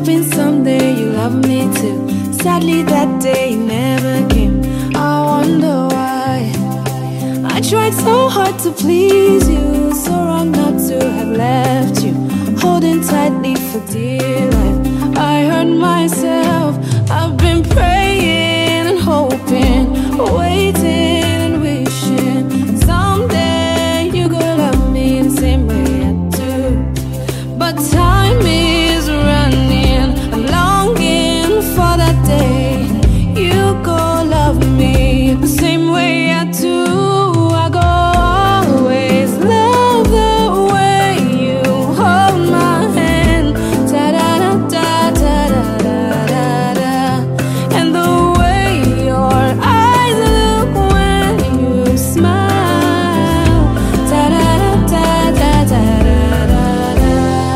hoping someday you love me too. Sadly that day never came. I wonder why. I tried so hard to please you, so wrong not to have left you holding tightly for dear life. I hurt myself. I've been praying and hoping, waiting and wishing someday you go love me the same way I do. But time is running. I'm longing for that day you go love me the same way I do. I go always love the way you hold my hand, da da da da da da da da, and the way your eyes look when you smile, da da da da da da da da.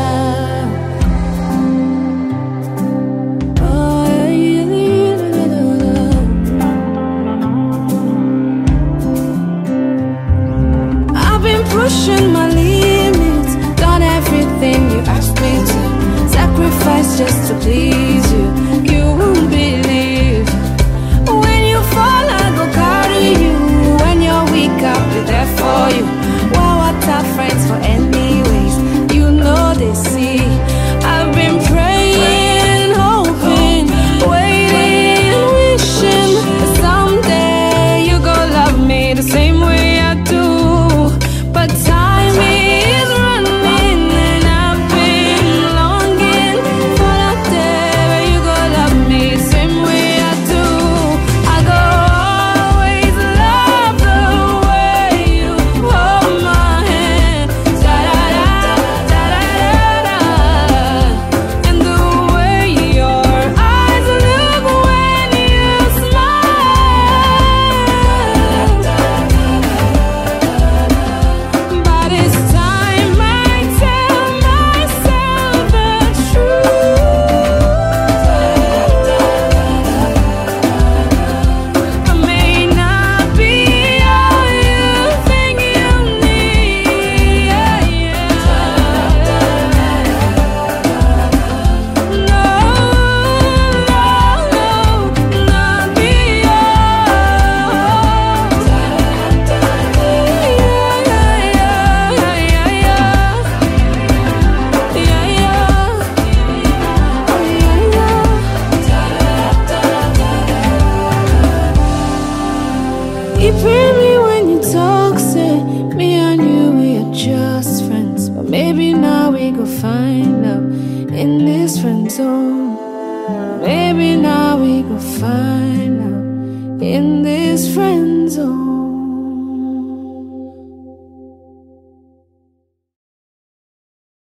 Oh yeah, I've been pushing my limits, done everything you asked me to, sacrifice just to please you. You won't believe. When you fall, I go carry you. When you're weak, I'll be there for you. Well, what are friends for anyways? You know they see. I've been praying, hoping, waiting, wishing that someday you go love me the same way I do. But time is running and I've been longing for that day where you go love me the same way I do. I go always love the way you hold my hand, da da da da da da, and the way your eyes look when you smile. But it's time I tell myself the truth. I may not be all you think you need. No, not be You pay me when you talk, say me and you, we are just friends. But maybe now we go find love in this friend zone. Maybe now we go find love in this friend zone.